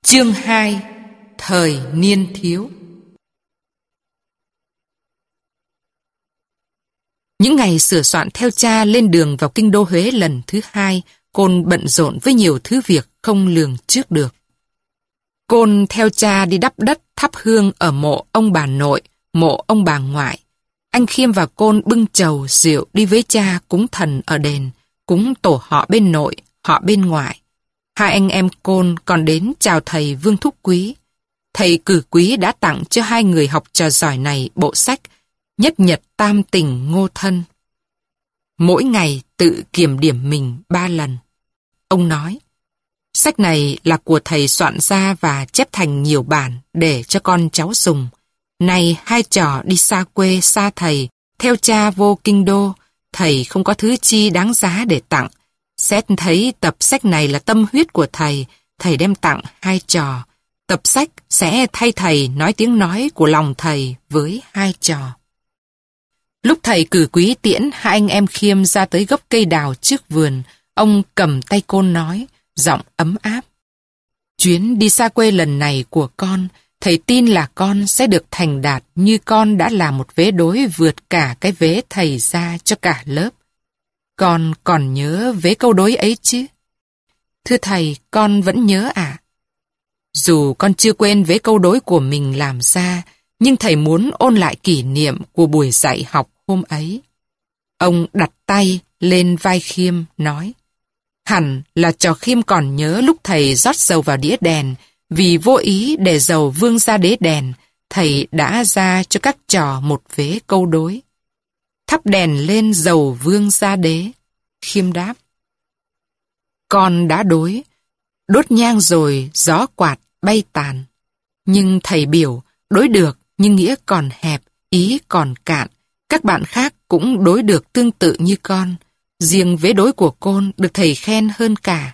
Chương 2: Thời niên thiếu. Những ngày sửa soạn theo cha lên đường vào kinh đô Huế lần thứ hai, Côn bận rộn với nhiều thứ việc không lường trước được. Côn theo cha đi đắp đất thắp hương ở mộ ông bà nội, mộ ông bà ngoại. Anh Khiêm và Côn bưng trầu rượu đi với cha cúng thần ở đền, cúng tổ họ bên nội, họ bên ngoại. Hai anh em Côn còn đến chào thầy Vương Thúc Quý. Thầy Cử Quý đã tặng cho hai người học trò giỏi này bộ sách Nhất Nhật Tam Tình Ngô Thân. Mỗi ngày tự kiểm điểm mình 3 lần. Ông nói, sách này là của thầy soạn ra và chép thành nhiều bản để cho con cháu dùng. Này hai trò đi xa quê xa thầy, theo cha vô kinh đô, thầy không có thứ chi đáng giá để tặng. Xét thấy tập sách này là tâm huyết của thầy, thầy đem tặng hai trò. Tập sách sẽ thay thầy nói tiếng nói của lòng thầy với hai trò. Lúc thầy Cử Quý tiễn hai anh em Khiêm ra tới gốc cây đào trước vườn, ông cầm tay Côn nói, giọng ấm áp. Chuyến đi xa quê lần này của con, thầy tin là con sẽ được thành đạt như con đã là một vế đối vượt cả cái vế thầy ra cho cả lớp. Con còn nhớ vế câu đối ấy chứ? Thưa thầy, con vẫn nhớ ạ. Dù con chưa quên vế câu đối của mình làm ra, nhưng thầy muốn ôn lại kỷ niệm của buổi dạy học hôm ấy. Ông đặt tay lên vai Khiêm, nói, hẳn là trò Khiêm còn nhớ lúc thầy rót dầu vào đĩa đèn, vì vô ý để dầu vương ra đế đèn, thầy đã ra cho các trò một vế câu đối. Thắp đèn lên dầu vương ra đế. Khiêm đáp, con đã đối, đốt nhang rồi gió quạt bay tàn. Nhưng thầy biểu, đối được nhưng nghĩa còn hẹp, ý còn cạn. Các bạn khác cũng đối được tương tự như con. Riêng vế đối của Côn được thầy khen hơn cả.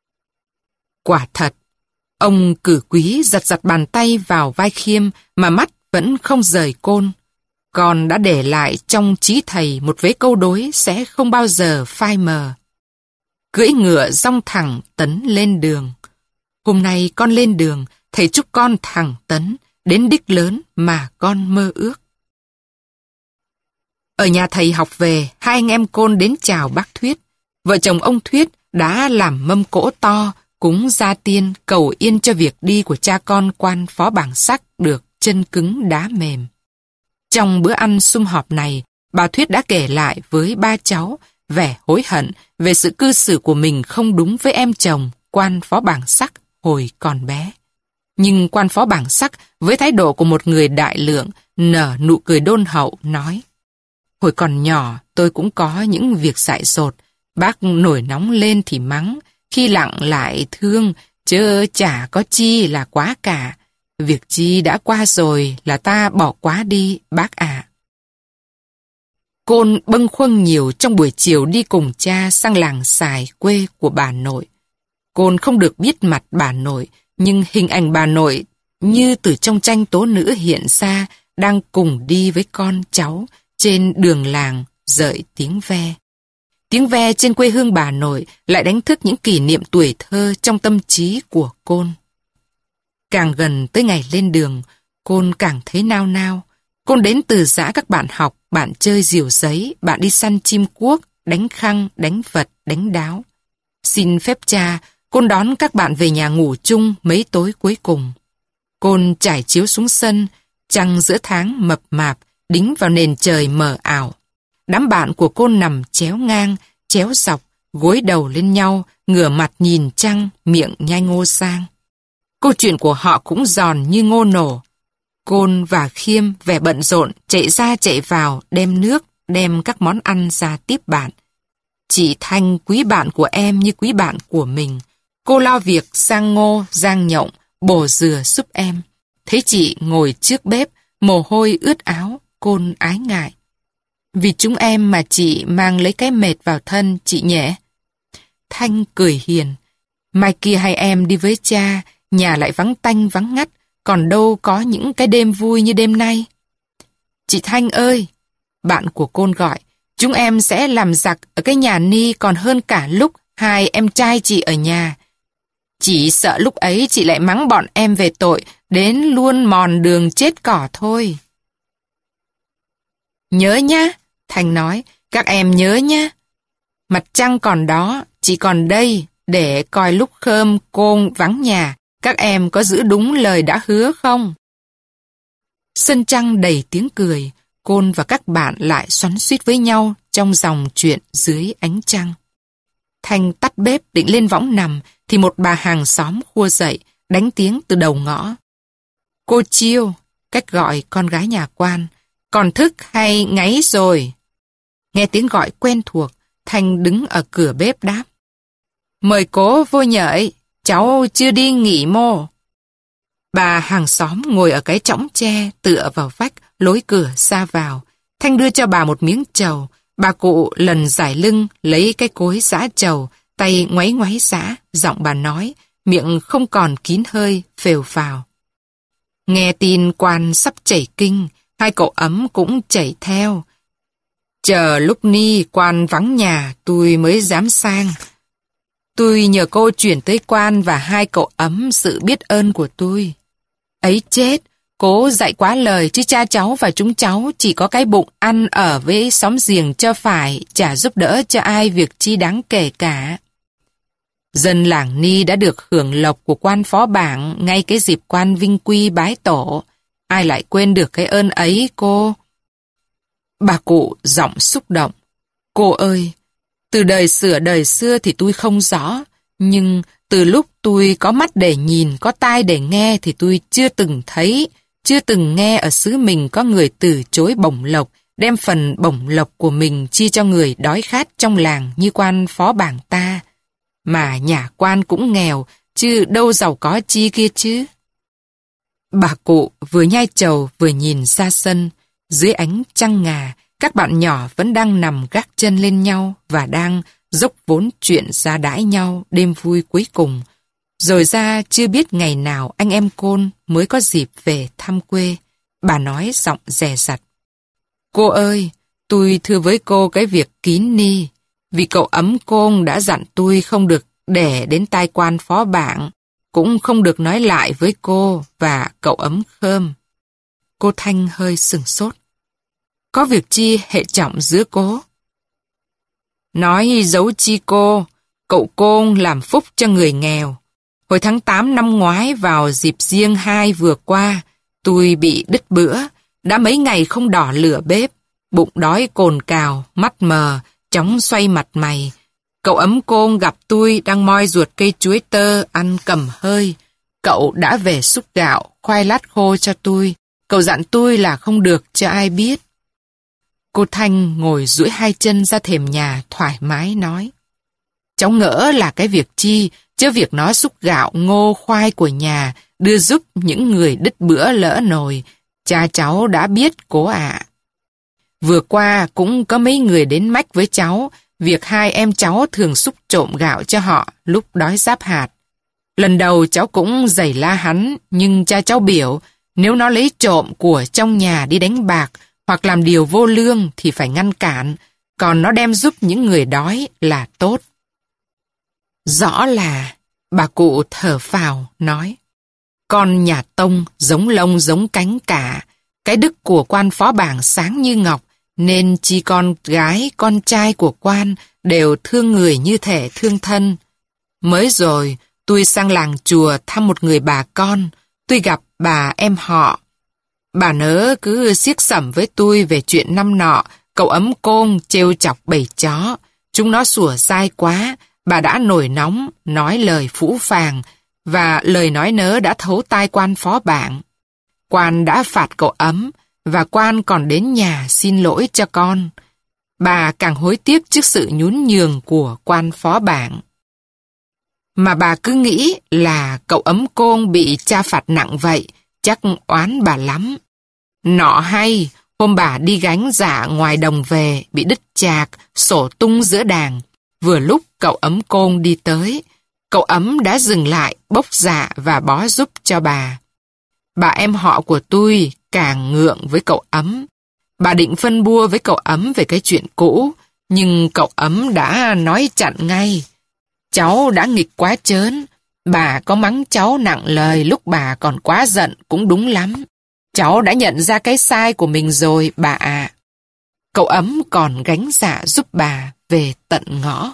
Quả thật, ông Cử Quý giật giật bàn tay vào vai Khiêm mà mắt vẫn không rời Côn. Con đã để lại trong trí thầy một vế câu đối sẽ không bao giờ phai mờ. Cưỡi ngựa dong thẳng tấn lên đường. Hôm nay con lên đường, thầy chúc con thẳng tấn, đến đích lớn mà con mơ ước. Ở nhà thầy học về, hai anh em Côn đến chào bác Thuyết. Vợ chồng ông Thuyết đã làm mâm cỗ to, cúng gia tiên, cầu yên cho việc đi của cha con quan phó bảng sắc được chân cứng đá mềm. Trong bữa ăn sum họp này, bà Thuyết đã kể lại với ba cháu vẻ hối hận về sự cư xử của mình không đúng với em chồng, quan phó bảng sắc, hồi còn bé. Nhưng quan phó bảng sắc, với thái độ của một người đại lượng, nở nụ cười đôn hậu, nói, hồi còn nhỏ tôi cũng có những việc dại dột, bác nổi nóng lên thì mắng, khi lặng lại thương, chớ chả có chi là quá cả. Việc chi đã qua rồi là ta bỏ quá đi, bác ạ. Côn bâng khuâng nhiều trong buổi chiều đi cùng cha sang làng Sài quê của bà nội. Côn không được biết mặt bà nội, nhưng hình ảnh bà nội như từ trong tranh tố nữ hiện ra đang cùng đi với con cháu trên đường làng dợi tiếng ve. Tiếng ve trên quê hương bà nội lại đánh thức những kỷ niệm tuổi thơ trong tâm trí của Côn. Càng gần tới ngày lên đường, Côn càng thấy nao nao. Côn đến từ giã các bạn học, bạn chơi diều giấy, bạn đi săn chim cuốc, đánh khăng, đánh vật, đánh đáo. Xin phép cha, Côn đón các bạn về nhà ngủ chung mấy tối cuối cùng. Côn trải chiếu xuống sân, trăng giữa tháng mập mạp, đính vào nền trời mờ ảo. Đám bạn của Côn nằm chéo ngang, chéo dọc, gối đầu lên nhau, ngửa mặt nhìn trăng, miệng nhai ngô sang. Câu chuyện của họ cũng giòn như ngô nổ. Côn và Khiêm vẻ bận rộn, chạy ra chạy vào, đem nước, đem các món ăn ra tiếp bạn. Chị Thanh quý bạn của em như quý bạn của mình. Cô lo việc sang ngô, rang nhộng, bổ dừa giúp em. Thấy chị ngồi trước bếp, mồ hôi ướt áo, Côn ái ngại. Vì chúng em mà chị mang lấy cái mệt vào thân, chị nhẹ. Thanh cười hiền. Mai kia hai em đi với cha, nhà lại vắng tanh vắng ngắt, còn đâu có những cái đêm vui như đêm nay. Chị Thanh ơi, bạn của Côn gọi, chúng em sẽ làm giặc ở cái nhà Ni còn hơn cả lúc hai em trai chị ở nhà. Chỉ sợ lúc ấy chị lại mắng bọn em về tội, đến luôn mòn đường chết cỏ thôi. Nhớ nhá, Thanh nói, các em nhớ nhá. Mặt trăng còn đó, chị còn đây, để coi lúc Khơm Côn vắng nhà, các em có giữ đúng lời đã hứa không? Sân trăng đầy tiếng cười, Côn và các bạn lại xoắn xuýt với nhau trong dòng chuyện dưới ánh trăng. Thanh tắt bếp định lên võng nằm, thì một bà hàng xóm khua dậy, đánh tiếng từ đầu ngõ. Cô Chiêu, cách gọi con gái nhà quan, còn thức hay ngáy rồi? Nghe tiếng gọi quen thuộc, Thanh đứng ở cửa bếp đáp. Mời cố vô nhợi, cháu chưa đi nghỉ mô. Bà hàng xóm ngồi ở cái chõng tre, tựa vào vách, lối cửa ra vào. Thanh đưa cho bà một miếng trầu. Bà cụ lần giải lưng, lấy cái cối giã trầu, tay ngoáy ngoáy giã, giọng bà nói, miệng không còn kín hơi, phều phào. Nghe tin quan sắp chảy kinh, hai cậu ấm cũng chảy theo. Chờ lúc ni quan vắng nhà, tôi mới dám sang. Tôi nhờ cô chuyển tới quan và hai cậu ấm sự biết ơn của tôi. Ấy chết, cố dạy quá lời chứ cha cháu và chúng cháu chỉ có cái bụng ăn ở với xóm giềng cho phải, chả giúp đỡ cho ai việc chi đáng kể cả. Dân làng Ni đã được hưởng lộc của quan phó bảng ngay cái dịp quan vinh quy bái tổ. Ai lại quên được cái ơn ấy cô? Bà cụ giọng xúc động. Cô ơi, từ đời xưa thì tôi không rõ, nhưng từ lúc tôi có mắt để nhìn, có tai để nghe thì tôi chưa từng thấy, chưa từng nghe ở xứ mình có người từ chối bổng lộc, đem phần bổng lộc của mình chia cho người đói khát trong làng như quan phó bảng ta. Mà nhà quan cũng nghèo, chứ đâu giàu có chi kia chứ. Bà cụ vừa nhai trầu vừa nhìn ra sân, dưới ánh trăng ngà, các bạn nhỏ vẫn đang nằm gác chân lên nhau và đang dốc vốn chuyện ra đãi nhau đêm vui cuối cùng. Rồi ra chưa biết ngày nào anh em Côn mới có dịp về thăm quê. Bà nói giọng dè dặt. Cô ơi, tôi thưa với cô cái việc kín ni, vì cậu ấm Côn đã dặn tôi không được để đến tai quan phó bảng, cũng không được nói lại với cô và cậu ấm Khơm. Cô Thanh hơi sửng sốt. Có việc chi hệ trọng giữa cố? Nói giấu chi cô, cậu Côn làm phúc cho người nghèo. Hồi tháng 8 năm ngoái vào dịp Giêng 2 vừa qua, tôi bị đứt bữa, đã mấy ngày không đỏ lửa bếp, bụng đói cồn cào, mắt mờ, chóng xoay mặt mày. Cậu ấm Côn gặp tôi đang moi ruột cây chuối tơ ăn cầm hơi. Cậu đã về xúc gạo, khoai lát khô cho tôi. Cậu dặn tôi là không được cho ai biết. Cô Thanh ngồi duỗi hai chân ra thềm nhà thoải mái nói. Cháu ngỡ là cái việc chi, chứ việc nó xúc gạo ngô khoai của nhà, đưa giúp những người đứt bữa lỡ nồi. Cha cháu đã biết cố ạ. Vừa qua cũng có mấy người đến mách với cháu, việc hai em cháu thường xúc trộm gạo cho họ lúc đói giáp hạt. Lần đầu cháu cũng giày la hắn, nhưng cha cháu biểu, nếu nó lấy trộm của trong nhà đi đánh bạc, hoặc làm điều vô lương thì phải ngăn cản, còn nó đem giúp những người đói là tốt. Rõ là, bà cụ thở phào, nói, con nhà Tông giống lông giống cánh cả, cái đức của quan phó bảng sáng như ngọc, nên chi con gái, con trai của quan đều thương người như thể thương thân. Mới rồi, tôi sang làng chùa thăm một người bà con, tôi gặp bà em họ. Bà nớ cứ xiếc xẩm với tôi về chuyện năm nọ, cậu ấm Côn trêu chọc bầy chó. Chúng nó sủa dai quá, bà đã nổi nóng, nói lời phũ phàng, và lời nói nớ đã thấu tai quan phó bảng. Quan đã phạt cậu ấm, và quan còn đến nhà xin lỗi cho con. Bà càng hối tiếc trước sự nhún nhường của quan phó bảng. Mà bà cứ nghĩ là cậu ấm Côn bị cha phạt nặng vậy, chắc oán bà lắm. Nọ hay, hôm bà đi gánh dạ ngoài đồng về, bị đứt chạc, sổ tung giữa đàng. Vừa lúc cậu ấm Côn đi tới, cậu ấm đã dừng lại, bốc dạ và bó giúp cho bà. Bà em họ của tôi càng ngượng với cậu ấm. Bà định phân bua với cậu ấm về cái chuyện cũ, nhưng cậu ấm đã nói chặn ngay. Cháu đã nghịch quá chớn, Bà có mắng cháu nặng lời lúc bà còn quá giận cũng đúng lắm. Cháu đã nhận ra cái sai của mình rồi, bà ạ. Cậu Ấm còn gánh dạ giúp bà về tận ngõ.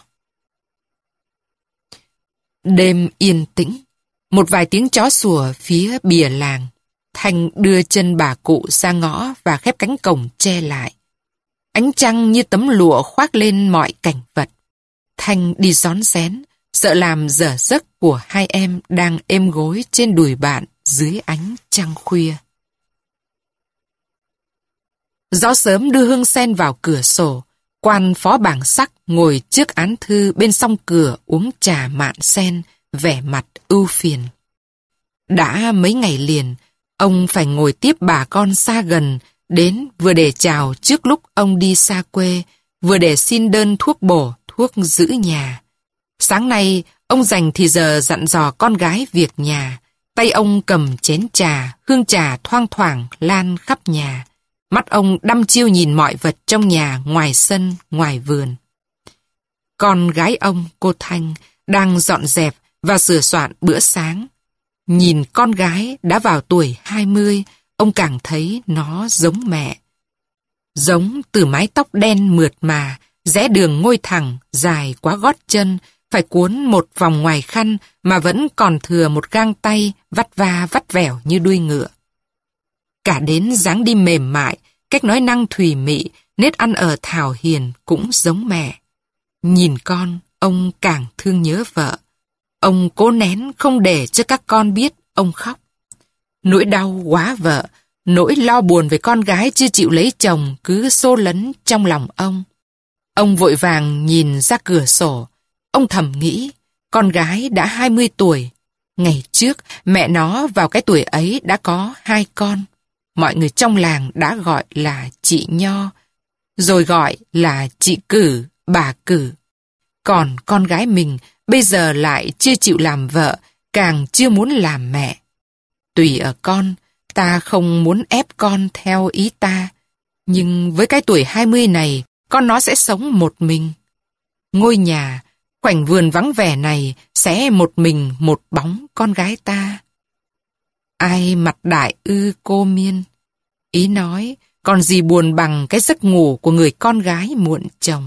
Đêm yên tĩnh, một vài tiếng chó sủa phía bìa làng. Thanh đưa chân bà cụ ra ngõ và khép cánh cổng che lại. Ánh trăng như tấm lụa khoác lên mọi cảnh vật. Thanh đi rón rén, sợ làm dở giấc của hai em đang êm gối trên đùi bạn dưới ánh trăng khuya. Gió sớm đưa hương sen vào cửa sổ. Quan phó bảng sắc ngồi trước án thư bên song cửa uống trà mạn sen, vẻ mặt ưu phiền. Đã mấy ngày liền, ông phải ngồi tiếp bà con xa gần, đến vừa để chào trước lúc ông đi xa quê, vừa để xin đơn thuốc bổ, thuốc giữ nhà. Sáng nay, ông dành thì giờ dặn dò con gái việc nhà. Tay ông cầm chén trà, hương trà thoang thoảng lan khắp nhà. Mắt ông đăm chiêu nhìn mọi vật trong nhà, ngoài sân, ngoài vườn. Con gái ông, cô Thanh, đang dọn dẹp và sửa soạn bữa sáng. Nhìn con gái đã vào tuổi 20, ông càng thấy nó giống mẹ. Giống từ mái tóc đen mượt mà, rẽ đường ngôi thẳng, dài quá gót chân, phải cuốn một vòng ngoài khăn mà vẫn còn thừa một gang tay vắt va vắt vẻo như đuôi ngựa. Cả đến dáng đi mềm mại, cách nói năng thùy mị, nết ăn ở thảo hiền cũng giống mẹ. Nhìn con, ông càng thương nhớ vợ. Ông cố nén không để cho các con biết ông khóc. Nỗi đau quá vợ, nỗi lo buồn về con gái chưa chịu lấy chồng cứ xô lấn trong lòng ông. Ông vội vàng nhìn ra cửa sổ. Ông thầm nghĩ, con gái đã 20 tuổi. Ngày trước, mẹ nó vào cái tuổi ấy đã có 2 con. Mọi người trong làng đã gọi là chị Nho, rồi gọi là chị Cử, bà Cử. Còn con gái mình bây giờ lại chưa chịu làm vợ, càng chưa muốn làm mẹ. Tùy ở con, ta không muốn ép con theo ý ta. Nhưng với cái tuổi 20 này, con nó sẽ sống một mình. Ngôi nhà, khoảnh vườn vắng vẻ này sẽ một mình một bóng con gái ta. Ai mặt đại ư cô miên. Ý nói, còn gì buồn bằng cái giấc ngủ của người con gái muộn chồng.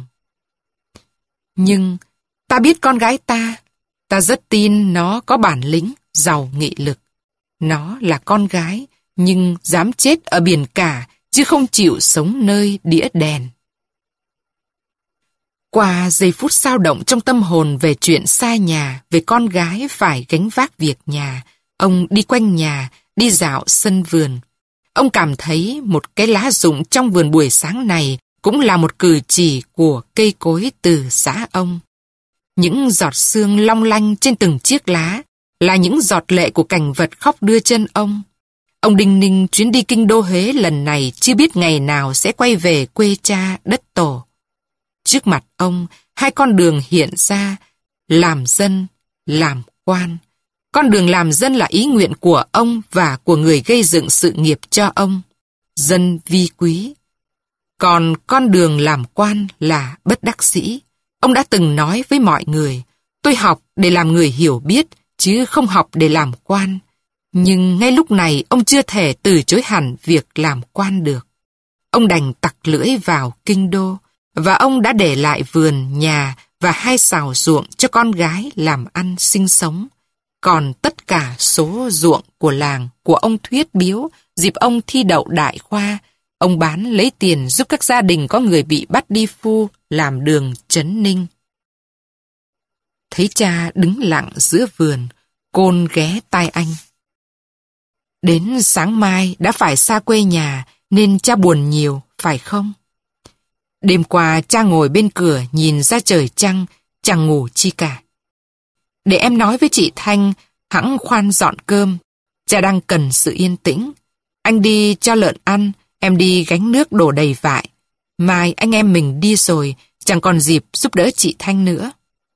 Nhưng ta biết con gái ta rất tin nó có bản lĩnh, giàu nghị lực. Nó là con gái, nhưng dám chết ở biển cả, chứ không chịu sống nơi đĩa đèn. Qua giây phút xao động trong tâm hồn về chuyện xa nhà, về con gái phải gánh vác việc nhà, ông đi quanh nhà, đi dạo sân vườn. Ông cảm thấy một cái lá rụng trong vườn buổi sáng này cũng là một cử chỉ của cây cối từ xã ông. Những giọt sương long lanh trên từng chiếc lá là những giọt lệ của cảnh vật khóc đưa chân ông. Ông đinh ninh chuyến đi kinh đô Huế lần này chưa biết ngày nào sẽ quay về quê cha đất tổ. Trước mặt ông, 2 con đường hiện ra, làm dân, làm quan. Con đường làm dân là ý nguyện của ông và của người gây dựng sự nghiệp cho ông, dân vi quý. Còn con đường làm quan là bất đắc dĩ. Ông đã từng nói với mọi người, tôi học để làm người hiểu biết, chứ không học để làm quan. Nhưng ngay lúc này ông chưa thể từ chối hẳn việc làm quan được. Ông đành tặc lưỡi vào kinh đô, và ông đã để lại vườn, nhà và 2 sào ruộng cho con gái làm ăn sinh sống. Còn tất cả số ruộng của làng của ông Thuyết biếu dịp ông thi đậu đại khoa, ông bán lấy tiền giúp các gia đình có người bị bắt đi phu làm đường trấn ninh. Thấy cha đứng lặng giữa vườn, Côn ghé tai anh. Đến sáng mai đã phải xa quê nhà nên cha buồn nhiều, phải không? Đêm qua cha ngồi bên cửa nhìn ra trời trăng, chẳng ngủ chi cả. Để em nói với chị Thanh, hẵng khoan dọn cơm, cha đang cần sự yên tĩnh. Anh đi cho lợn ăn, em đi gánh nước đổ đầy vại. Mai anh em mình đi rồi, chẳng còn dịp giúp đỡ chị Thanh nữa.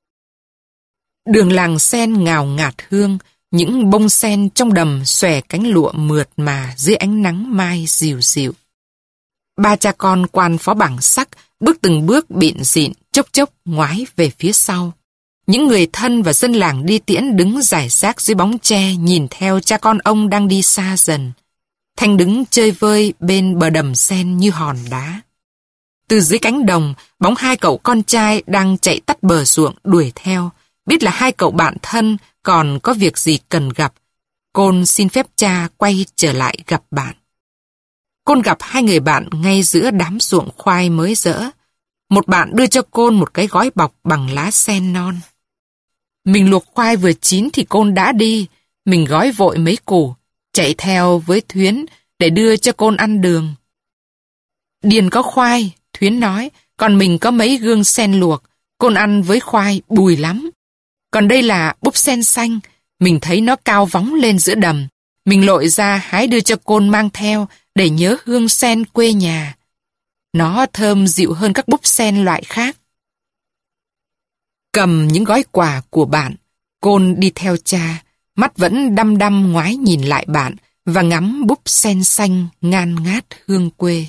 Đường làng sen ngào ngạt hương, những bông sen trong đầm xòe cánh lụa mượt mà dưới ánh nắng mai dịu dịu. 3 cha con quan phó bảng sắc bước từng bước bịn dịn, chốc chốc ngoái về phía sau. Những người thân và dân làng đi tiễn đứng rải rác dưới bóng tre nhìn theo cha con ông đang đi xa dần. Thanh đứng chơi vơi bên bờ đầm sen như hòn đá. Từ dưới cánh đồng, bóng hai cậu con trai đang chạy tắt bờ ruộng đuổi theo. Biết là hai cậu bạn thân còn có việc gì cần gặp. Côn xin phép cha quay trở lại gặp bạn. Côn gặp hai người bạn ngay giữa đám ruộng khoai mới rỡ. Một bạn đưa cho Côn một cái gói bọc bằng lá sen non. Mình luộc khoai vừa chín thì Côn đã đi. Mình gói vội mấy củ, chạy theo với Thuyến để đưa cho Côn ăn đường. Điền có khoai, Thuyến nói, còn mình có mấy gương sen luộc. Côn ăn với khoai bùi lắm. Còn đây là búp sen xanh, mình thấy nó cao vóng lên giữa đầm. Mình lội ra hái đưa cho Côn mang theo để nhớ hương sen quê nhà. Nó thơm dịu hơn các búp sen loại khác. Cầm những gói quà của bạn, Côn đi theo cha, mắt vẫn đăm đăm ngoái nhìn lại bạn và ngắm búp sen xanh ngan ngát hương quê.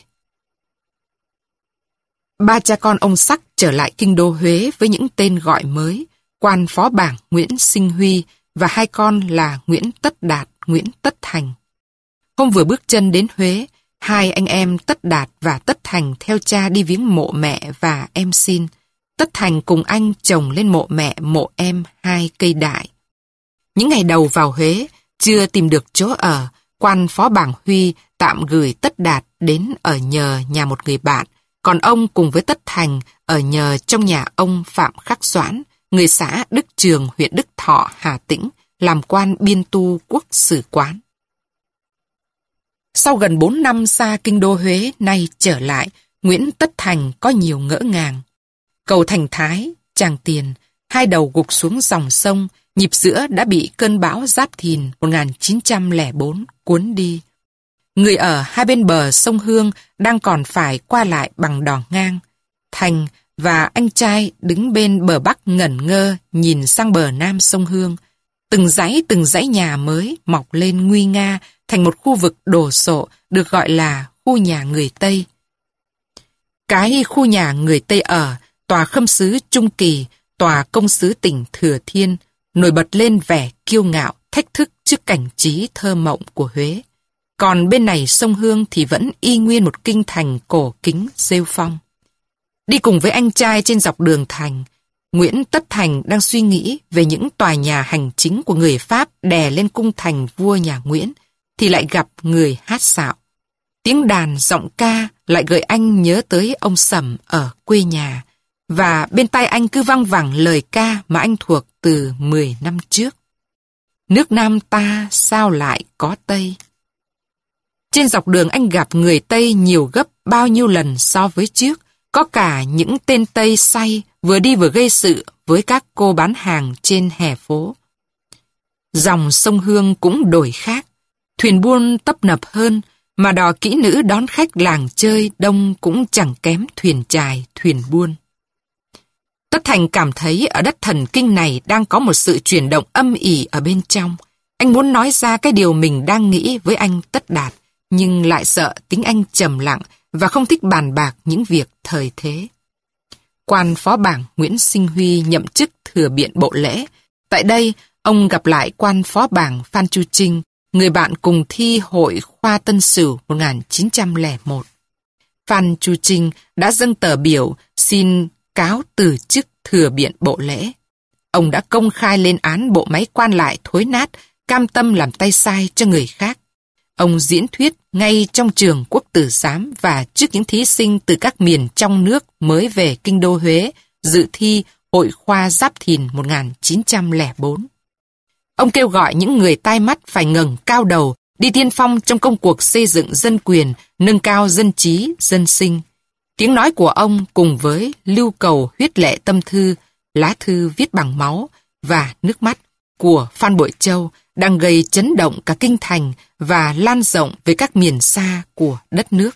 Ba cha con ông Sắc trở lại kinh đô Huế với những tên gọi mới, quan phó bảng Nguyễn Sinh Huy và hai con là Nguyễn Tất Đạt, Nguyễn Tất Thành. Hôm vừa bước chân đến Huế, hai anh em Tất Đạt và Tất Thành theo cha đi viếng mộ mẹ và em xin. Tất Thành cùng anh trồng lên mộ mẹ mộ em 2 cây đại. Những ngày đầu vào Huế, chưa tìm được chỗ ở, quan phó bảng Huy tạm gửi Tất Đạt đến ở nhờ nhà một người bạn, còn ông cùng với Tất Thành ở nhờ trong nhà ông Phạm Khắc Doãn, người xã Đức Trường, huyện Đức Thọ, Hà Tĩnh, làm quan biên tu quốc sử quán. Sau gần 4 năm xa kinh đô Huế nay trở lại, Nguyễn Tất Thành có nhiều ngỡ ngàng. Cầu Thành Thái, Tràng Tiền, hai đầu gục xuống dòng sông, nhịp giữa đã bị cơn bão Giáp Thìn 1904 cuốn đi. Người ở hai bên bờ sông Hương đang còn phải qua lại bằng đò ngang. Thành và anh trai đứng bên bờ bắc ngẩn ngơ nhìn sang bờ nam sông Hương. Từng dãy nhà mới mọc lên nguy nga thành một khu vực đồ sộ được gọi là khu nhà người Tây. Cái khu nhà người Tây ở, tòa khâm sứ Trung Kỳ, tòa công sứ tỉnh Thừa Thiên, nổi bật lên vẻ kiêu ngạo, thách thức trước cảnh trí thơ mộng của Huế. Còn bên này sông Hương thì vẫn y nguyên một kinh thành cổ kính rêu phong. Đi cùng với anh trai trên dọc đường thành, Nguyễn Tất Thành đang suy nghĩ về những tòa nhà hành chính của người Pháp đè lên cung thành vua nhà Nguyễn, thì lại gặp người hát xạo. Tiếng đàn giọng ca lại gợi anh nhớ tới ông Sẩm ở quê nhà, và bên tai anh cứ văng vẳng lời ca mà anh thuộc từ 10 năm trước. Nước Nam ta sao lại có Tây? Trên dọc đường anh gặp người Tây nhiều gấp bao nhiêu lần so với trước, có cả những tên Tây say vừa đi vừa gây sự với các cô bán hàng trên hè phố. Dòng sông Hương cũng đổi khác, thuyền buôn tấp nập hơn, mà đò kỹ nữ đón khách làng chơi đông cũng chẳng kém thuyền chài, thuyền buôn. Tất Thành cảm thấy ở đất thần kinh này đang có một sự chuyển động âm ỉ ở bên trong. Anh muốn nói ra cái điều mình đang nghĩ với anh Tất Đạt, nhưng lại sợ tính anh trầm lặng và không thích bàn bạc những việc thời thế. Quan phó bảng Nguyễn Sinh Huy nhậm chức thừa biện bộ lễ. Tại đây, ông gặp lại quan phó bảng Phan Chu Trinh, người bạn cùng thi hội khoa Tân Sửu 1901. Phan Chu Trinh đã dâng tờ biểu xin cáo từ chức thừa biện bộ lễ. Ông đã công khai lên án bộ máy quan lại thối nát, cam tâm làm tay sai cho người khác. Ông diễn thuyết ngay trong trường Quốc tử giám và trước những thí sinh từ các miền trong nước mới về kinh đô Huế dự thi Hội khoa Giáp Thìn 1904. Ông kêu gọi những người tai mắt phải ngẩng cao đầu, đi tiên phong trong công cuộc xây dựng dân quyền, nâng cao dân trí, dân sinh. Tiếng nói của ông cùng với lưu cầu huyết lệ tâm thư, lá thư viết bằng máu và nước mắt của Phan Bội Châu đang gây chấn động cả kinh thành và lan rộng về các miền xa của đất nước.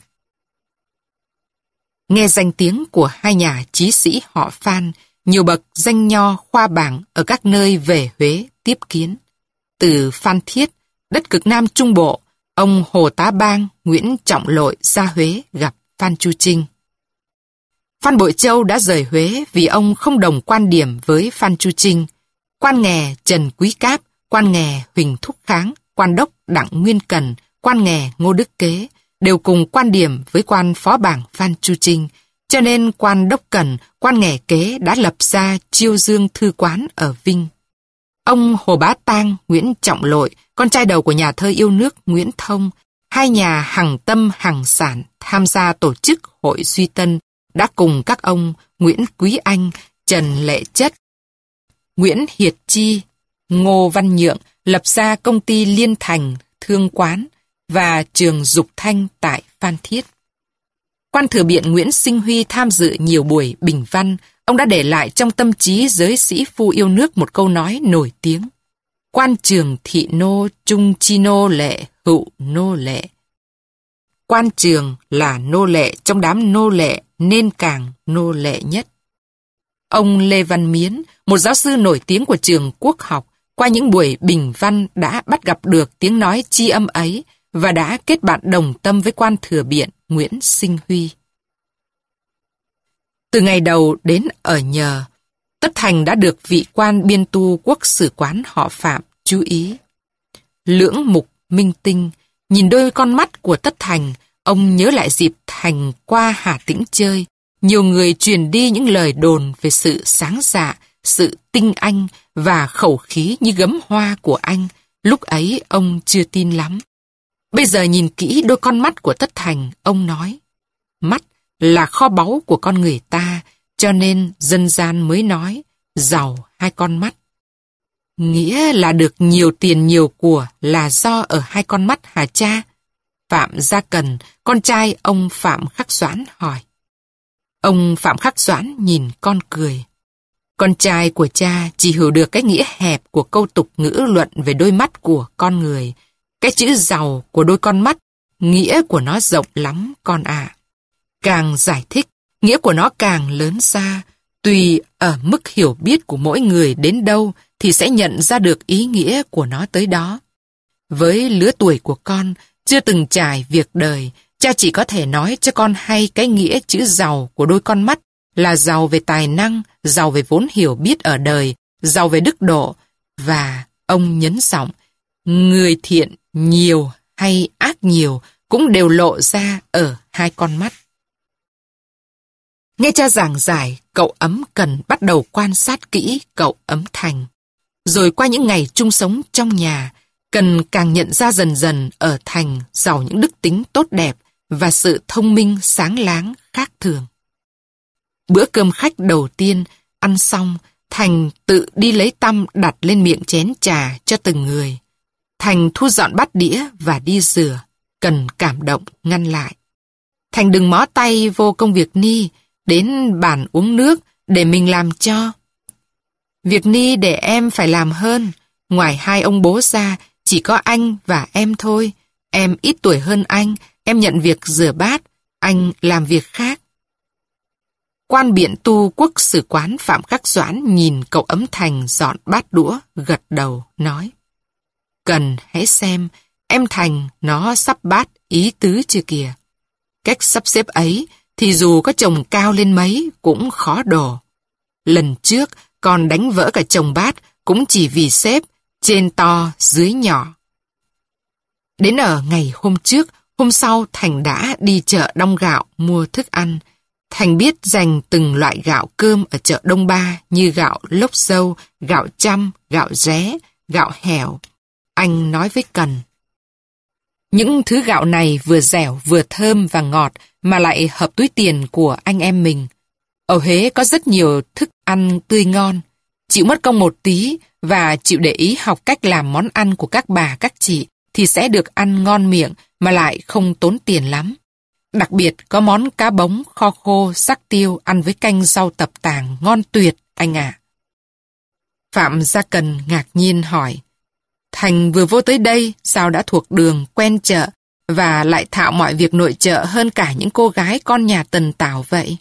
Nghe danh tiếng của hai nhà chí sĩ họ Phan, nhiều bậc danh nho khoa bảng ở các nơi về Huế tiếp kiến. Từ Phan Thiết, đất cực Nam Trung Bộ, ông Hồ Tá Bang, Nguyễn Trọng Lội ra Huế gặp Phan Chu Trinh. Phan Bội Châu đã rời Huế vì ông không đồng quan điểm với Phan Chu Trinh. Quan nghè Trần Quý Cáp, quan nghè Huỳnh Thúc Kháng, quan đốc Đặng Nguyên Cần, quan nghè Ngô Đức Kế đều cùng quan điểm với quan phó bảng Phan Chu Trinh, cho nên quan đốc Cần, quan nghè Kế đã lập ra Chiêu Dương Thư Quán ở Vinh. Ông Hồ Bá Tang, Nguyễn Trọng Lội, con trai đầu của nhà thơ yêu nước Nguyễn Thông, hai nhà hằng tâm hằng sản tham gia tổ chức Hội Duy Tân, đã cùng các ông Nguyễn Quý Anh, Trần Lệ Chất, Nguyễn Hiệt Chi, Ngô Văn Nhượng lập ra công ty Liên Thành, Thương Quán và trường Dục Thanh tại Phan Thiết. Quan thừa biện Nguyễn Sinh Huy tham dự nhiều buổi bình văn, ông đã để lại trong tâm trí giới sĩ phu yêu nước một câu nói nổi tiếng: quan trường thị nô trung chi nô lệ hữu nô lệ. Quan trường là nô lệ trong đám nô lệ nên càng nô lệ nhất. Ông Lê Văn Miến, một giáo sư nổi tiếng của trường Quốc học, qua những buổi bình văn đã bắt gặp được tiếng nói tri âm ấy và đã kết bạn đồng tâm với quan thừa biện Nguyễn Sinh Huy. Từ ngày đầu đến ở nhờ, Tất Thành đã được vị quan biên tu quốc sử quán họ Phạm chú ý. Lưỡng mục minh tinh, nhìn đôi con mắt của Tất Thành, ông nhớ lại dịp Thành qua Hà Tĩnh chơi. Nhiều người truyền đi những lời đồn về sự sáng dạ, sự tinh anh và khẩu khí như gấm hoa của anh. Lúc ấy ông chưa tin lắm. Bây giờ nhìn kỹ đôi con mắt của Tất Thành, ông nói: mắt là kho báu của con người ta, cho nên dân gian mới nói giàu hai con mắt. Nghĩa là được nhiều tiền nhiều của là do ở hai con mắt hả cha? Phạm Gia Cần, con trai ông Phạm Khắc Doãn hỏi. Ông Phạm Khắc Doãn nhìn con cười. Con trai của cha chỉ hiểu được cái nghĩa hẹp của câu tục ngữ luận về đôi mắt của con người. Cái chữ giàu của đôi con mắt, nghĩa của nó rộng lắm con ạ. Càng giải thích, nghĩa của nó càng lớn ra. Tùy ở mức hiểu biết của mỗi người đến đâu thì sẽ nhận ra được ý nghĩa của nó tới đó. Với lứa tuổi của con, chưa từng trải việc đời, cha chỉ có thể nói cho con hay cái nghĩa chữ giàu của đôi con mắt là giàu về tài năng, giàu về vốn hiểu biết ở đời, giàu về đức độ. Và ông nhấn giọng, người thiện nhiều hay ác nhiều cũng đều lộ ra ở hai con mắt. Nghe cha giảng giải, cậu Ấm Cần bắt đầu quan sát kỹ cậu Ấm Thành. Rồi qua những ngày chung sống trong nhà, Cần càng nhận ra dần dần ở Thành giàu những đức tính tốt đẹp và sự thông minh sáng láng khác thường. Bữa cơm khách đầu tiên, ăn xong, Thành tự đi lấy tăm đặt lên miệng chén trà cho từng người. Thành thu dọn bát đĩa và đi rửa. Cần cảm động ngăn lại. Thành đừng mó tay vô công việc Ni, đến bàn uống nước để mình làm cho. Việc Ni để em phải làm hơn. Ngoài hai ông bố ra, chỉ có anh và em thôi. Em ít tuổi hơn anh, em nhận việc rửa bát, anh làm việc khác. Quan biện tu quốc sử quán Phạm Khắc Doãn nhìn cậu Ấm Thành dọn bát đũa, gật đầu, nói: Cần hãy xem, em Thành nó sắp bát ý tứ chưa kìa. Cách sắp xếp ấy thì dù có chồng cao lên mấy cũng khó đổ. Lần trước còn đánh vỡ cả chồng bát cũng chỉ vì xếp trên to dưới nhỏ. Đến ở ngày hôm trước, hôm sau Thành đã đi chợ Đông Gạo mua thức ăn. Thành biết dành từng loại gạo cơm ở chợ Đông Ba như gạo lốc dâu, gạo chăm, gạo ré, gạo hẻo. Anh nói với Cần: những thứ gạo này vừa dẻo, vừa thơm và ngọt mà lại hợp túi tiền của anh em mình. Ở Huế có rất nhiều thức ăn tươi ngon. Chịu mất công một tí và chịu để ý học cách làm món ăn của các bà các chị thì sẽ được ăn ngon miệng mà lại không tốn tiền lắm. Đặc biệt có món cá bống, kho khô, sắc tiêu ăn với canh rau tập tàng ngon tuyệt anh ạ. Phạm Gia Cần ngạc nhiên hỏi: Thành vừa vô tới đây sao đã thuộc đường, quen chợ và lại thạo mọi việc nội trợ hơn cả những cô gái con nhà Tần Tảo vậy?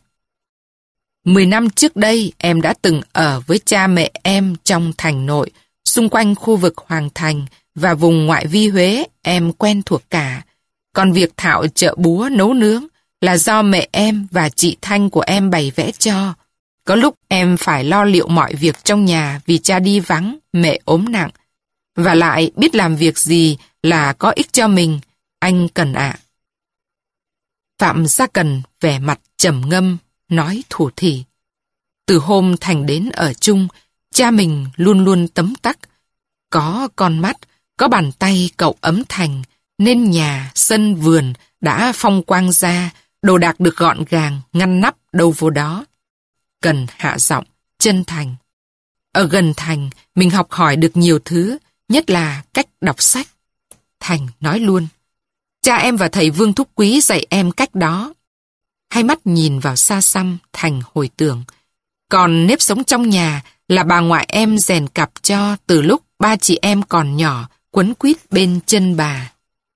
10 năm trước đây em đã từng ở với cha mẹ em trong thành nội, xung quanh khu vực Hoàng Thành và vùng ngoại vi Huế em quen thuộc cả. Còn việc thạo chợ búa nấu nướng, là do mẹ em và chị Thanh của em bày vẽ cho. Có lúc em phải lo liệu mọi việc trong nhà vì cha đi vắng, mẹ ốm nặng. Và lại biết làm việc gì là có ích cho mình, anh Cần ạ. Phạm Gia Cần vẻ mặt trầm ngâm, nói thủ thỉ. Từ hôm Thành đến ở chung, cha mình luôn luôn tấm tắc. Có con mắt, có bàn tay cậu ấm Thành, nên nhà, sân, vườn đã phong quang ra, đồ đạc được gọn gàng, ngăn nắp đâu vô đó. Cần hạ giọng, chân thành. Ở gần Thành, mình học hỏi được nhiều thứ, nhất là cách đọc sách. Thành nói luôn. Cha em và thầy Vương Thúc Quý dạy em cách đó. Hai mắt nhìn vào xa xăm, Thành hồi tưởng. Còn nếp sống trong nhà là bà ngoại em rèn cặp cho từ lúc ba chị em còn nhỏ, quấn quýt bên chân bà.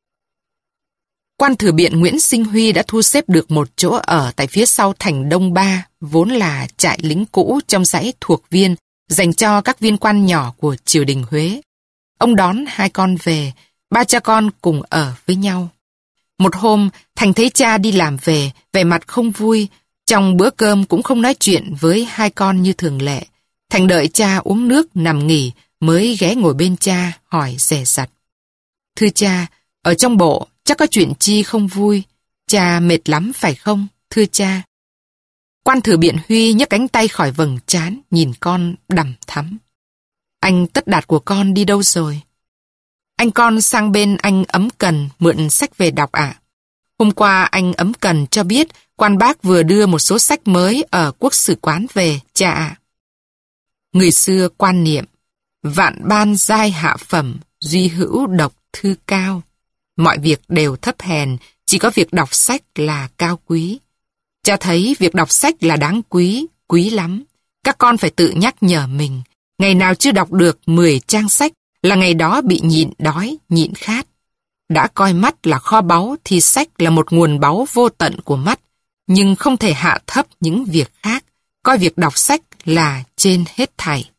Quan Thừa Biện Nguyễn Sinh Huy đã thu xếp được một chỗ ở tại phía sau thành Đông Ba, vốn là trại lính cũ trong dãy thuộc viên, dành cho các viên quan nhỏ của triều đình Huế. Ông đón hai con về, ba cha con cùng ở với nhau. Một hôm, Thành thấy cha đi làm về, vẻ mặt không vui, trong bữa cơm cũng không nói chuyện với hai con như thường lệ. Thành đợi cha uống nước nằm nghỉ, mới ghé ngồi bên cha, hỏi dè dặt. Thưa cha, ở trong bộ chắc có chuyện chi không vui, cha mệt lắm phải không, thưa cha? Quan Thừa Biện Huy nhấc cánh tay khỏi vầng trán, nhìn con đằm thắm. Anh Tất Đạt của con đi đâu rồi? Anh con sang bên anh Ấm Cần mượn sách về đọc ạ. Hôm qua anh Ấm Cần cho biết quan bác vừa đưa một số sách mới ở Quốc Sử Quán về, cha ạ. Người xưa quan niệm, vạn ban giai hạ phẩm, duy hữu độc thư cao. Mọi việc đều thấp hèn, chỉ có việc đọc sách là cao quý. Cha thấy việc đọc sách là đáng quý, quý lắm. Các con phải tự nhắc nhở mình. Ngày nào chưa đọc được 10 trang sách là ngày đó bị nhịn đói, nhịn khát. Đã coi mắt là kho báu thì sách là một nguồn báu vô tận của mắt, nhưng không thể hạ thấp những việc khác. Coi việc đọc sách là trên hết thảy.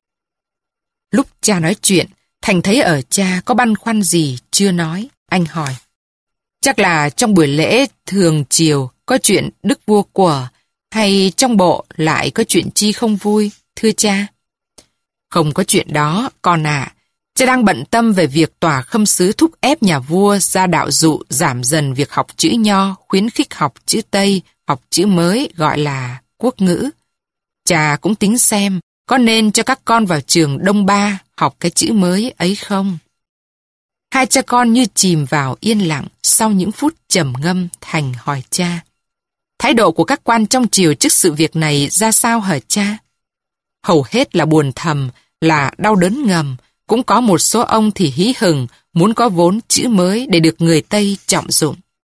Lúc cha nói chuyện, Thành thấy ở cha có băn khoăn gì chưa nói. Anh hỏi. Chắc là trong buổi lễ thường chiều có chuyện đức vua của, hay trong bộ lại có chuyện chi không vui, thưa cha? Không có chuyện đó, con ạ. Cha đang bận tâm về việc tòa khâm sứ thúc ép nhà vua ra đạo dụ giảm dần việc học chữ Nho, khuyến khích học chữ Tây, học chữ mới gọi là quốc ngữ. Cha cũng tính xem có nên cho các con vào trường Đông Ba học cái chữ mới ấy không? Hai cha con như chìm vào yên lặng. Sau những phút trầm ngâm, Thành hỏi cha. Thái độ của các quan trong triều trước sự việc này ra sao hả cha? Hầu hết là buồn thầm, là đau đớn ngầm. Cũng có một số ông thì hí hửng, muốn có vốn chữ mới để được người Tây trọng dụng.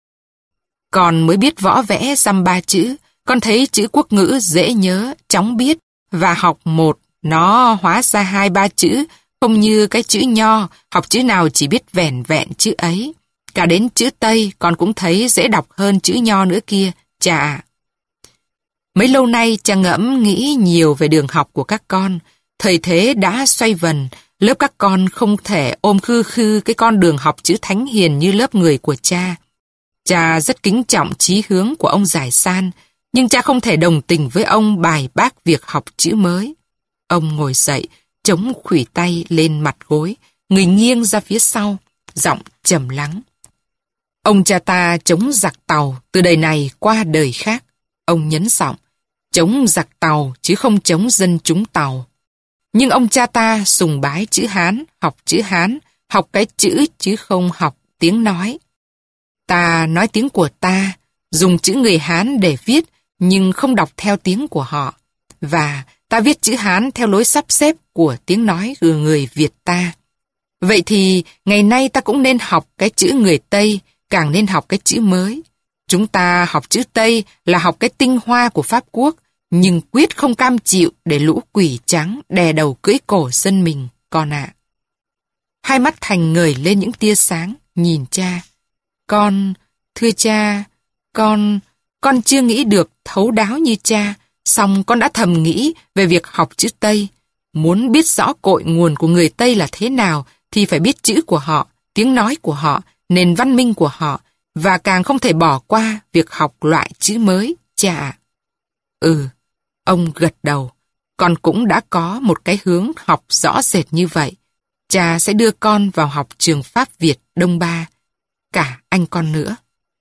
Con mới biết võ vẽ dăm ba chữ, con thấy chữ quốc ngữ dễ nhớ, chóng biết, và học một, nó hóa ra hai ba chữ, không như cái chữ Nho, học chữ nào chỉ biết vẻn vẹn chữ ấy. Cả đến chữ Tây con cũng thấy dễ đọc hơn chữ Nho nữa kia, cha ạ. Mấy lâu nay cha ngẫm nghĩ nhiều về đường học của các con. Thời thế đã xoay vần, lớp các con không thể ôm khư khư cái con đường học chữ thánh hiền như lớp người của cha. Cha rất kính trọng chí hướng của ông Giải San, nhưng cha không thể đồng tình với ông bài bác việc học chữ mới. Ông ngồi dậy, chống khuỷu tay lên mặt gối, người nghiêng ra phía sau, giọng trầm lắng. Ông cha ta chống giặc Tàu từ đời này qua đời khác. Ông nhấn giọng, chống giặc Tàu chứ không chống dân chúng Tàu. Nhưng ông cha ta sùng bái chữ Hán, học cái chữ chứ không học tiếng nói. Ta nói tiếng của ta, dùng chữ người Hán để viết, nhưng không đọc theo tiếng của họ. Và ta viết chữ Hán theo lối sắp xếp của tiếng nói của người Việt ta. Vậy thì ngày nay ta cũng nên học cái chữ người Tây, càng nên học cái chữ mới. Chúng ta học chữ Tây là học cái tinh hoa của Pháp Quốc, nhưng quyết không cam chịu để lũ quỷ trắng đè đầu cưỡi cổ dân mình, con ạ. Hai mắt Thành ngời lên những tia sáng, nhìn cha. Thưa cha, con chưa nghĩ được thấu đáo như cha, song con đã thầm nghĩ về việc học chữ Tây. Muốn biết rõ cội nguồn của người Tây là thế nào thì phải biết chữ của họ, tiếng nói của họ, nền văn minh của họ. và càng không thể bỏ qua việc học loại chữ mới, cha ạ. Ừ, ông gật đầu. Con cũng đã có một cái hướng học rõ rệt như vậy. Cha sẽ đưa con vào học trường Pháp Việt Đông Ba, cả anh con nữa.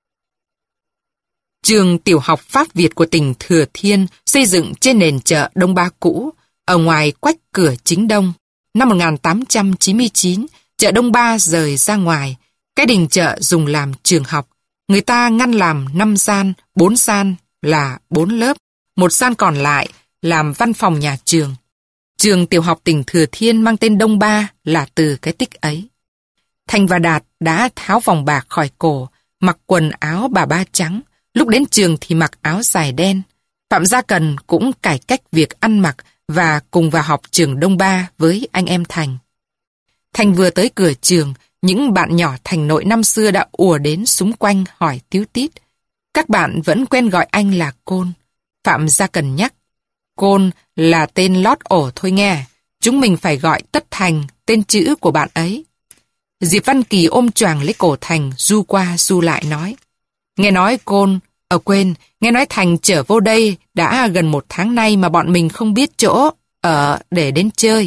Trường tiểu học Pháp Việt của tỉnh Thừa Thiên xây dựng trên nền chợ Đông Ba cũ, ở ngoài quách cửa chính đông. Năm 1899, chợ Đông Ba rời ra ngoài. Cái đình chợ dùng làm trường học. Người ta ngăn làm 5 gian, 4 gian là 4 lớp, 1 gian còn lại làm văn phòng nhà trường. Trường tiểu học tỉnh Thừa Thiên mang tên Đông Ba là từ cái tích ấy. Thành và Đạt đã tháo vòng bạc khỏi cổ, mặc quần áo bà ba trắng, lúc đến trường thì mặc áo dài đen. Phạm Gia Cần cũng cải cách việc ăn mặc và cùng vào học trường Đông Ba với anh em Thành. Thành vừa tới cửa trường, những bạn nhỏ Thành nội năm xưa đã ùa đến xung quanh hỏi tíu tít. Các bạn vẫn quen gọi anh là Côn. Phạm Gia Cần nhắc, Côn là tên lót ổ thôi nghe, chúng mình phải gọi Tất Thành, tên chữ của bạn ấy. Diệp Văn Kỳ ôm choàng lấy cổ Thành, du qua du lại nói. Nghe nói Côn, nghe nói Thành trở vô đây đã gần 1 tháng nay mà bọn mình không biết chỗ ở để đến chơi.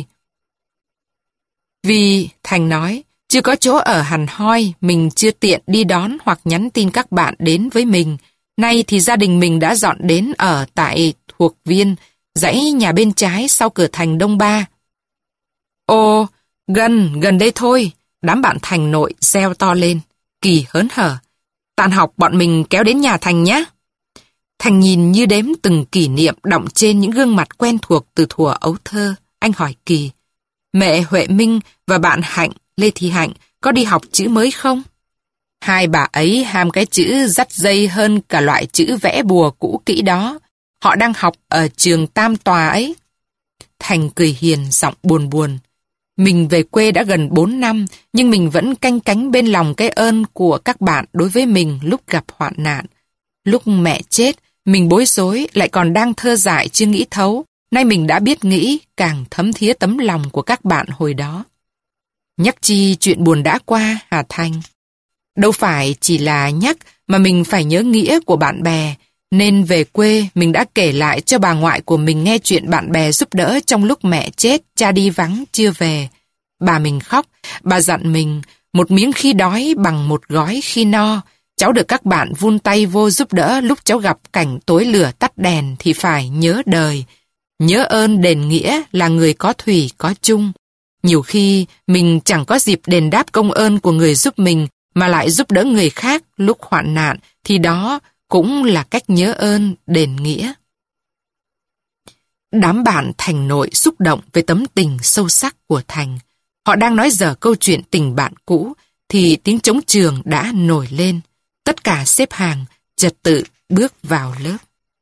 Vì, Thành nói, chưa có chỗ ở hẳn hoi, mình chưa tiện đi đón hoặc nhắn tin các bạn đến với mình. Nay thì gia đình mình đã dọn đến ở tại Thuộc Viên, dãy nhà bên trái sau cửa thành Đông Ba. Ồ, gần đây thôi, đám bạn Thành nội reo to lên. Kỳ hớn hở. Tan học bọn mình kéo đến nhà Thành nhé. Thành nhìn như đếm từng kỷ niệm đọng trên những gương mặt quen thuộc từ thuở ấu thơ. Anh hỏi Kỳ, mẹ Huệ Minh và bạn Hạnh, Lê Thị Hạnh, có đi học chữ mới không? Hai bà ấy ham cái chữ dắt dây hơn cả loại chữ vẽ bùa cũ kỹ đó. Họ đang học ở trường Tam Tòa ấy. Thành cười hiền, giọng buồn buồn. Mình về quê đã gần 4 năm, nhưng mình vẫn canh cánh bên lòng cái ơn của các bạn đối với mình lúc gặp hoạn nạn. Lúc mẹ chết, mình bối rối, lại còn đang thơ dại chưa nghĩ thấu. Nay mình đã biết nghĩ, càng thấm thía tấm lòng của các bạn hồi đó. Nhắc chi chuyện buồn đã qua, hả Thành? Đâu phải chỉ là nhắc, mà mình phải nhớ nghĩa của bạn bè. Nên về quê, mình đã kể lại cho bà ngoại của mình nghe chuyện bạn bè giúp đỡ trong lúc mẹ chết, cha đi vắng, chưa về. Bà mình khóc, bà dặn mình, một miếng khi đói bằng một gói khi no. Cháu được các bạn vun tay vô giúp đỡ lúc cháu gặp cảnh tối lửa tắt đèn thì phải nhớ đời. Nhớ ơn đền nghĩa là người có thủy có chung. Nhiều khi mình chẳng có dịp đền đáp công ơn của người giúp mình mà lại giúp đỡ người khác lúc hoạn nạn thì đó cũng là cách nhớ ơn đền nghĩa. Đám bạn Thành nội xúc động về tấm tình sâu sắc của Thành. Họ đang nói dở câu chuyện tình bạn cũ thì tiếng trống trường đã nổi lên. Tất cả xếp hàng, trật tự bước vào lớp.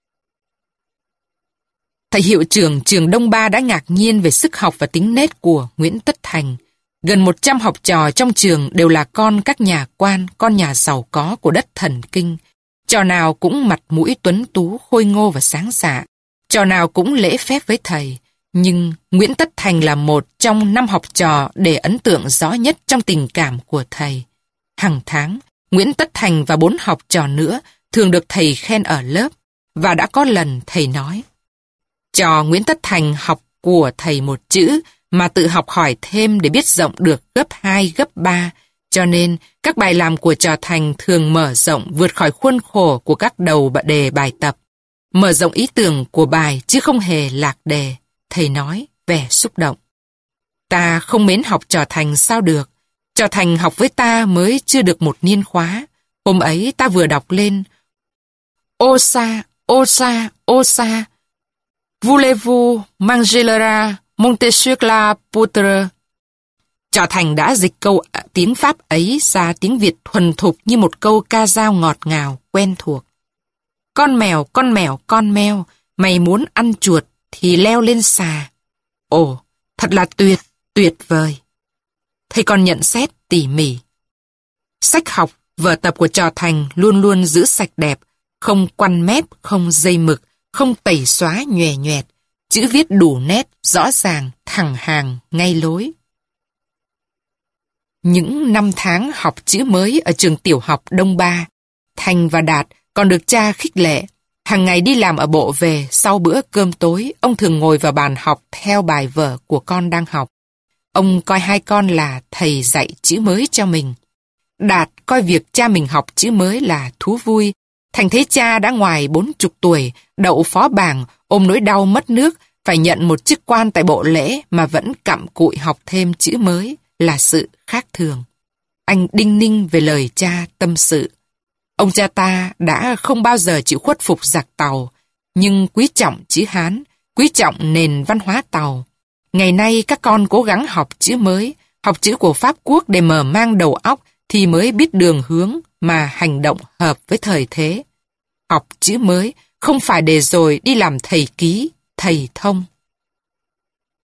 Thầy hiệu trưởng trường Đông Ba đã ngạc nhiên về sức học và tính nết của Nguyễn Tất Thành. Gần 100 học trò trong trường đều là con các nhà quan, con nhà giàu có của đất Thần Kinh. Trò nào cũng mặt mũi tuấn tú, khôi ngô và sáng dạ. Trò nào cũng lễ phép với thầy. Nhưng Nguyễn Tất Thành là một trong 5 học trò để ấn tượng rõ nhất trong tình cảm của thầy. Hàng tháng, Nguyễn Tất Thành và 4 học trò nữa thường được thầy khen ở lớp. Và đã có lần thầy nói, trò Nguyễn Tất Thành học của thầy một chữ mà tự học hỏi thêm để biết rộng được gấp 2, gấp 3. Cho nên, các bài làm của trò Thành thường mở rộng vượt khỏi khuôn khổ của các đầu đề bài tập. Mở rộng ý tưởng của bài chứ không hề lạc đề. Thầy nói, vẻ xúc động. Ta không mến học trò Thành sao được. Trò Thành học với ta mới chưa được 1 niên khóa. Hôm ấy ta vừa đọc lên. Ô sa, ô sa, ô sa. Voulez-vous manger le rat, monter sur la poutre? Trò Thành đã dịch câu tiếng Pháp ấy ra tiếng Việt thuần thục như một câu ca dao ngọt ngào, quen thuộc. Con mèo, con mèo, con mèo, mày muốn ăn chuột thì leo lên xà. Ồ, thật là tuyệt, tuyệt vời. Thầy còn nhận xét tỉ mỉ. Sách học, vở tập của trò Thành luôn luôn giữ sạch đẹp, không quăn mép, không dây mực, không tẩy xóa nhòe nhoẹt, chữ viết đủ nét, rõ ràng, thẳng hàng, ngay lối. Những 5 tháng học chữ mới ở trường tiểu học Đông Ba Thành và Đạt còn được cha khích lệ. Hàng ngày đi làm ở bộ về, sau bữa cơm tối, ông thường ngồi vào bàn học theo bài vở của con đang học. Ông coi hai con là thầy dạy chữ mới cho mình. Đạt coi việc cha mình học chữ mới là thú vui. Thành thấy cha đã ngoài 40 tuổi, đậu phó bảng, ôm nỗi đau mất nước, phải nhận một chức quan tại bộ lễ mà vẫn cặm cụi học thêm chữ mới là sự khác thường. Anh đinh ninh về lời cha tâm sự. Ông cha ta đã không bao giờ chịu khuất phục giặc Tàu, nhưng quý trọng chữ Hán, quý trọng nền văn hóa Tàu. Ngày nay các con cố gắng học chữ mới, học chữ của Pháp Quốc để mở mang đầu óc thì mới biết đường hướng mà hành động hợp với thời thế. Học chữ mới không phải để rồi đi làm thầy ký, thầy thông.